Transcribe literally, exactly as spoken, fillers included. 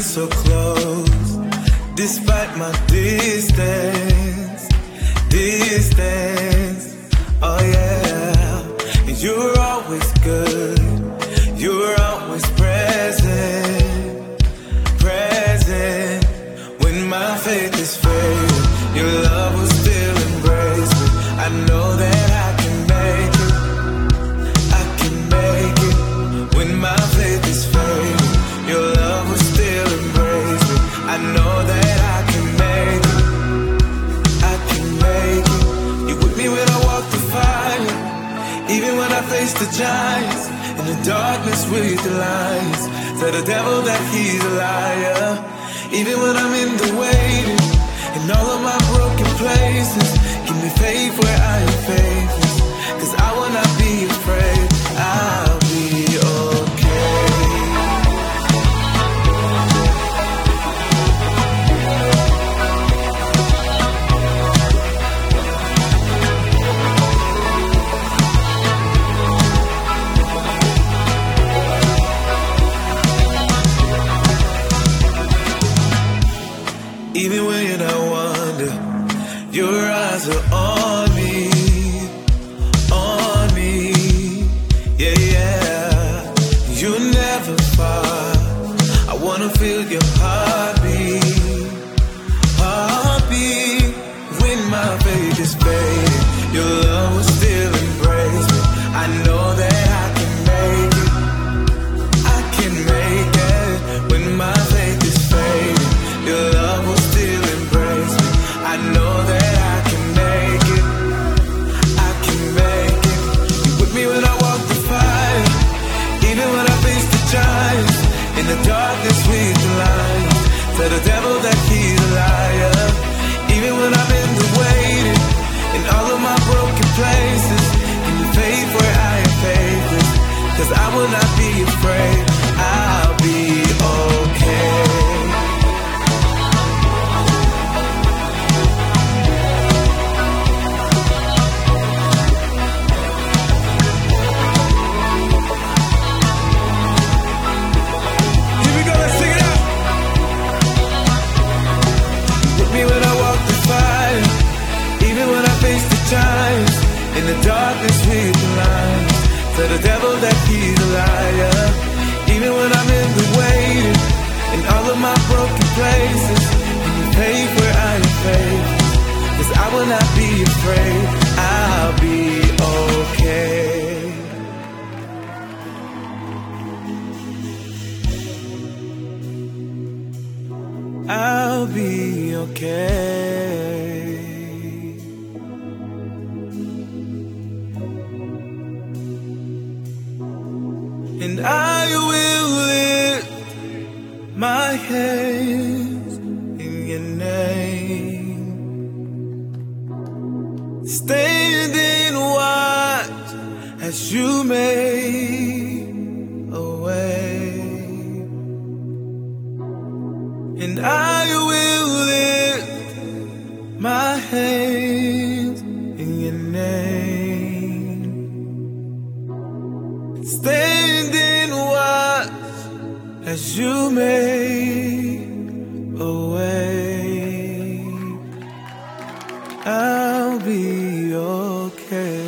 so close, despite my distance, distance, oh yeah. And you're always good, you're always present, present. When my faith is failing, your love will still embrace me. I know that I can make it, I can make it. When my faith is failing, your love will still embrace me. I know that I can make it, I can make it. You with me when I walk the fire, even when I face the giants. In the darkness with the lights, tell the devil that he's a liar. Even when I'm in the waiting, in all of my broken places, give me faith where I am faithless, 'cause I will not be afraid. I'll be okay. Even when I wonder, your eyes are on me, on me, yeah, yeah. You never far, I wanna feel your heartbeat, heartbeat. When my faith is fading, your love will still embrace me. I know that I can make it, I can make it. When my faith is fading, your love will still embrace me. I know that I can make it, I can make it. You with me when I walk the fire, even when I face the giants. In the darkness with the light, tell the devil that he's a liar. Even when I'm in the waiting, in all of my broken places, give me faith where I am faithless, 'cause I will not be afraid. I'll be okay. In the darkness with the lights, tell the devil that he's a liar. Even when I'm in the waiting, in all of my broken places, give me faith where I am faithless, 'cause I will not be afraid. I'll be okay. I'll be okay. And I will lift my hands in your name, stand and watch as you make a way. And I will lift my hands in your name, stand and watch as you make a way. I'll be okay.